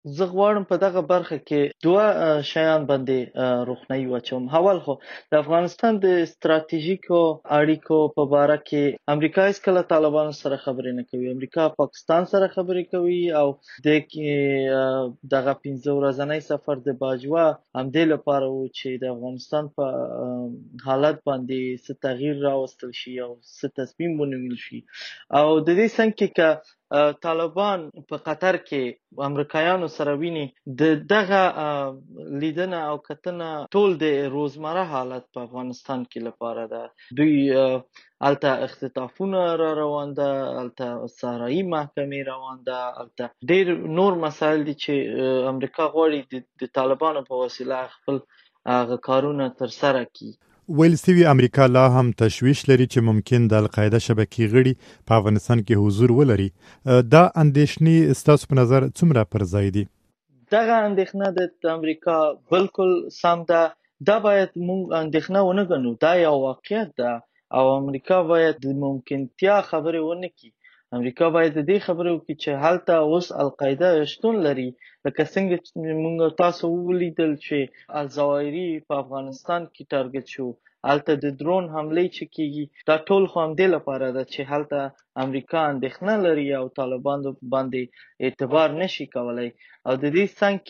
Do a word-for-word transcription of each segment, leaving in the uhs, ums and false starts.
زه غواړم په دغه برخه کې دوه شیان باندې روښنايي واچوم. اول خو د افغانستان د ستراتیژیکو اړیکو په باره کې امریکا هیڅکله طالبانو سره خبرې نه کوي. امریکا پاکستان سره خبرې کوي او د کې دغه پنځه ورځنی سفر د باجوه همدې لپاره و چې د افغانستان په حالت باندې څه تغییر راوستل شي او څه تصمیم ونیول شي. او د دې څنګ کې که طالبان په قطر کې امریکایانو سره ویني، د دغه لیدنه او کتنه ټول د روزمره حالت په افغانستان کې لپاره ده. دوی الته اختطافونه را روان ده، الته صحرایي محکمې روان ده، الته ډیر نور مسایل دي چې امریکا غواړي د طالبانو په وسیله خپل هغه کارونه تر سره کړي. ویل سوي امریکا لا هم تشویش لري چې ممکن د القاعده شبکې غړي په افغانستان کې حضور ولري. دا اندېښنې ستاسو په نظر څومره پر ځای دي؟ دغه اندېښنه د امریکا بالکل سم ده. دا باید موږ اندېښنه ونه ګڼو، دا یو واقعیت ده او امریکا باید د ممکنتیا خبرې ونه کړي. امریکا باید د دې خبرې وکړي چې هلته اوس القاعده شتون لري، لکه څنګه چې موږ تاسو ولیدل چې الظواهري په افغانستان کې ټارګت شو، هلته د درون حملې چې کیږي، دا ټول خو همدې لپاره ده چې هلته امریکا اندېښنه لري او طالبانو باندې اعتبار نشي کولای. او د دې څنګ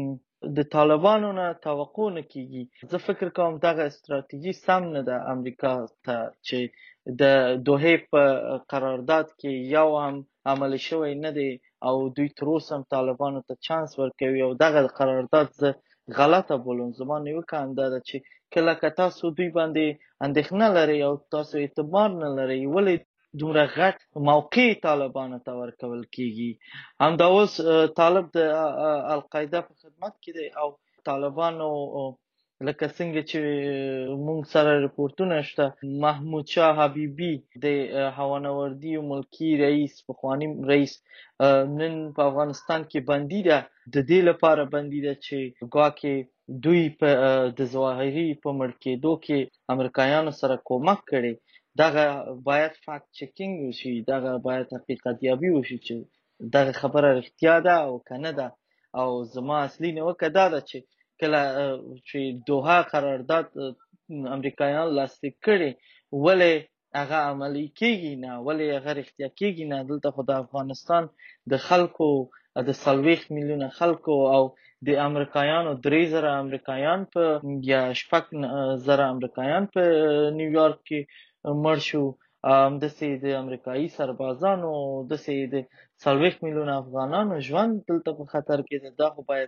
کې د طالبانو نه توقع نه کیږي. زه فکر کوم دغه استراتیژي سم نه ده امریکا ته چې د دوحې په قرارداد کې یو هم عملي شوی نه دی او دوی تر اوسه هم طالبانو ته چانس ورکوي او دغه قرارداد زه غلطه بولم. زما نیوکه همدا ده چې کله که تاسو دوی باندې اندېښنه لرئ او تاسو اعتبار نه لرئ، ولې دومره غټ موقع طالبانو ته ورکول کیږي؟ همدا اوس طالب د القاعده په خدمت کې دی او طالبانو لکه څنګه چې مونږ سره رپورټونه شته، محمود شاه حبیبی د هوانوردی ملکی رئیس، پخوانی رئیس، نن په افغانستان کې بندي ده. د دې لپاره بندي ده چې ګواکې دوی په د ظواهري په مړ کېدو کې امریکایانو سره کومک کړي. دغه باید فاکت چیکینګ وشي، دغه باید حقیقت یابي وشي چې دغه خبره رښتیا ده او کنه ده. او زما اصلي نیوکه دا ده چې کله چې دوحه قرارداد امریکایان لاسلیک کړي، ولې هغه عملي کیږي نه، ولې هغه رښتیا کیږي نه؟ دلته خو د افغانستان د خلکو د څلوېښت میلیونه خلکو او د امریکایانو درې زره امریکایان په یا شپږ زره امریکایان په نیویارک کې مړ شو، همداسې د امریکایي سربازانو، داسې د څلوېښت میلیونه افغانانو ژوند دلته په خطر کې ده. دا خو باید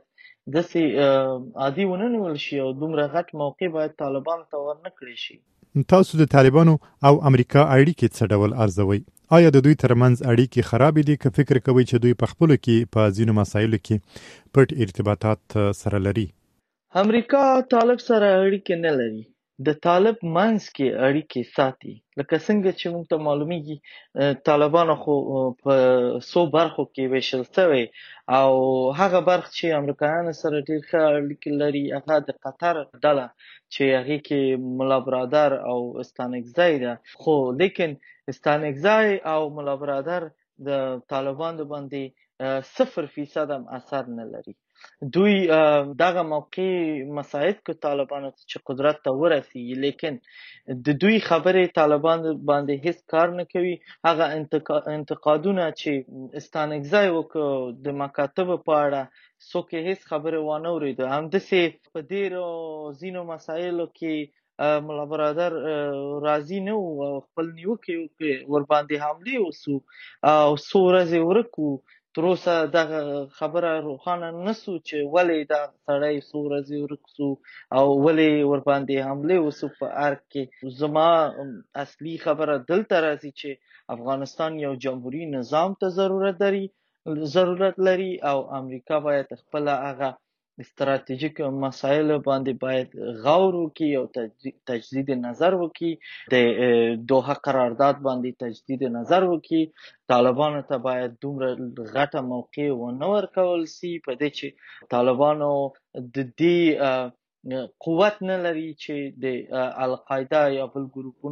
داسې عادي ونه نیول شي او دومره غټ موقع باید طالبانو ته ورنه کړی شي. تاسو د طالبانو او امریکا اړیکې څه ډول ارزوئ؟ آیا د دوی ترمنځ اړیکې خرابې دي که فکر کوئ چې دوی په خپلو کې په ځینو مسایلو کې پټ ارتباطات سره لري؟ امریکا طالب سره اړیکې نه لري، د طالب منځ کې اړیکې ساتي. لکه څنګه چې موږ ته معلومیږي طالبانو خو په څو برخو کې ویشل شوی او هغه برخه چې امریکایانو سره ډېر ښه اړیکې لري هغه د قطر ډله چې هغې کې ملا برادر او استانکزی ده. خو لیکن استانکزی او ملا برادر د طالبانو باندې صفر فیصد هم اثر نه لري. دوی دغه موقع مساعد کو طالبانو ته چې قدرت ته ورسیږي، لیکن د دوی خبرې طالبان باندې هیڅ کار نه کوي. هغه انتقادونه چې استانکزی وکړو د مکاتبو په اړه څوک هیڅ خبره وانه اورېده. همداسې په ډېرو ځینو مسایلو کې ملا برادر راضي نه و او خپل نیوکې وکړې، ورباندې حملې وسو او څو ورځې ورک و. تر اوسه دغه خبره روښانه نسو چې ولې دا سړی څو ورځې ورک سو او ولې ورباندې حملې وسو په ارګ کې. زما اصلي خبره دلته راځي چې افغانستان یو جمهوري نظام ته ضرورت لري ضرورت لري او امریکا باید خپل هغه استراتیژیک مسایل باندې باید غور وکړي او تجدید نظر وکړي، د دوحه قرارداد باندې تجدید نظر وکړي. طالبانو ته باید دومره غټه موقع ونه ورکول سي په دې چې طالبانو د دې قوت نه لري چې د القاعده یا بل ګروپونو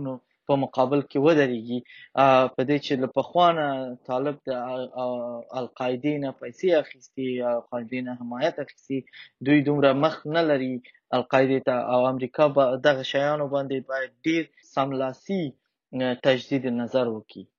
په مقابل کې ودرېږي، په دې چې له پخوا نه طالب د القاعدې نه پیسې اخیستي، القاعدې نه حمایت اخیستي، دوی دومره مخ نه لري القاعدې ته، او امریکا به دغه شیانو باندې باید ډېر سملاسي تجدید نظر وکړي.